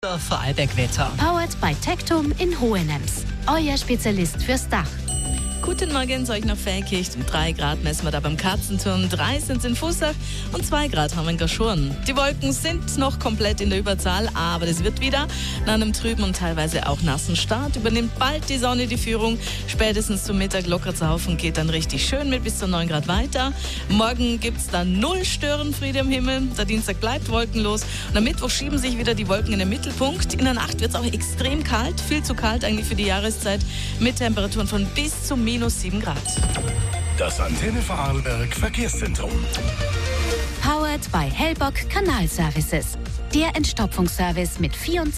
Vorarlberg-Wetter. Powered by Tectum in Hohenems. Euer Spezialist fürs Dach. Guten Morgen, soll ich nach Feldkirch. 3 Grad messen wir da beim Katzenturm, 3 sind in Fussach und 2 Grad haben wir in Gaschurn. Die Wolken sind noch komplett in der Überzahl, aber das wird wieder. Nach einem trüben und teilweise auch nassen Start übernimmt bald die Sonne die Führung. Spätestens zum Mittag lockert es auf und geht dann richtig schön mit bis zu 9 Grad weiter. Morgen gibt es dann 0 Störenfriede im Himmel. Der Dienstag bleibt wolkenlos und am Mittwoch schieben sich wieder die Wolken in den Mittelpunkt. In der Nacht wird es auch extrem kalt, viel zu kalt eigentlich für die Jahreszeit, mit Temperaturen von bis zu -7 Grad. Das Antenne Vorarlberg Verkehrszentrum. Powered by Hellbock Kanalservices. Der Entstopfungsservice mit 24